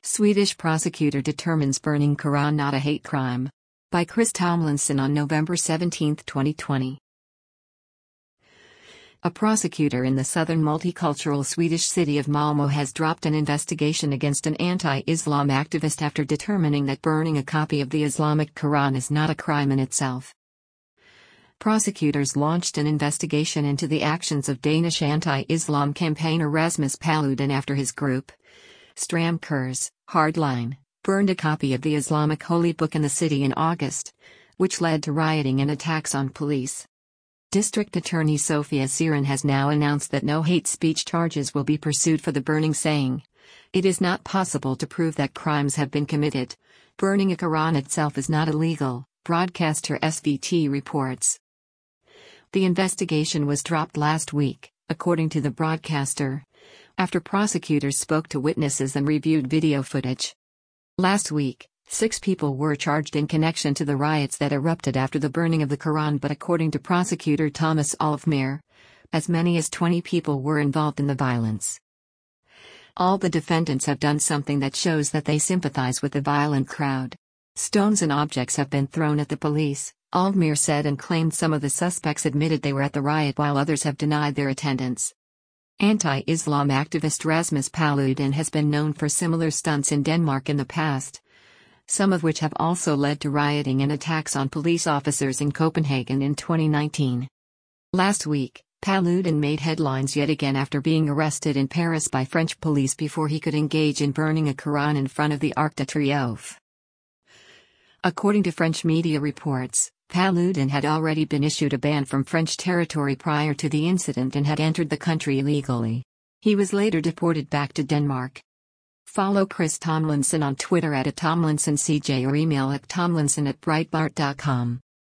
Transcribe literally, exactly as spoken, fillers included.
Swedish prosecutor determines burning Quran not a hate crime. By Chris Tomlinson on November seventeenth, twenty twenty. A prosecutor in the southern multicultural Swedish city of Malmö has dropped an investigation against an anti-Islam activist after determining that burning a copy of the Islamic Quran is not a crime in itself. Prosecutors launched an investigation into the actions of Danish anti-Islam campaigner Rasmus Paludan after his group, Stram Kurs, Hardline, burned a copy of the Islamic holy book in the city in August, which led to rioting and attacks on police. District Attorney Sofia Siren has now announced that no hate speech charges will be pursued for the burning, saying, "It is not possible to prove that crimes have been committed. Burning a Quran itself is not illegal," broadcaster S V T reports. The investigation was dropped last week, according to the broadcaster, after prosecutors spoke to witnesses and reviewed video footage. Last week, six people were charged in connection to the riots that erupted after the burning of the Quran, but according to prosecutor Thomas Alfmere, as many as twenty people were involved in the violence. All the defendants have done something that shows that they sympathize with the violent crowd. Stones and objects have been thrown at the police, Alfmere said, and claimed some of the suspects admitted they were at the riot while others have denied their attendance. Anti-Islam activist Rasmus Paludan has been known for similar stunts in Denmark in the past, some of which have also led to rioting and attacks on police officers in Copenhagen in twenty nineteen. Last week, Paludan made headlines yet again after being arrested in Paris by French police before he could engage in burning a Quran in front of the Arc de Triomphe. According to French media reports, Paludan had already been issued a ban from French territory prior to the incident and had entered the country illegally. He was later deported back to Denmark. Follow Chris Tomlinson on Twitter at Tomlinson C J or email at tomlinson at breitbart dot com.